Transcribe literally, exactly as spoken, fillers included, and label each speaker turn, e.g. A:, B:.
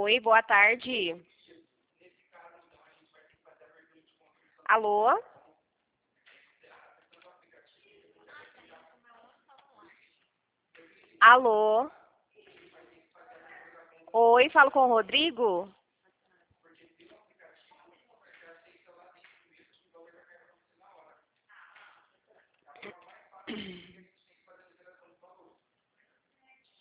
A: Oi, boa tarde. Alô? Alô? Oi, falo com o Rodrigo?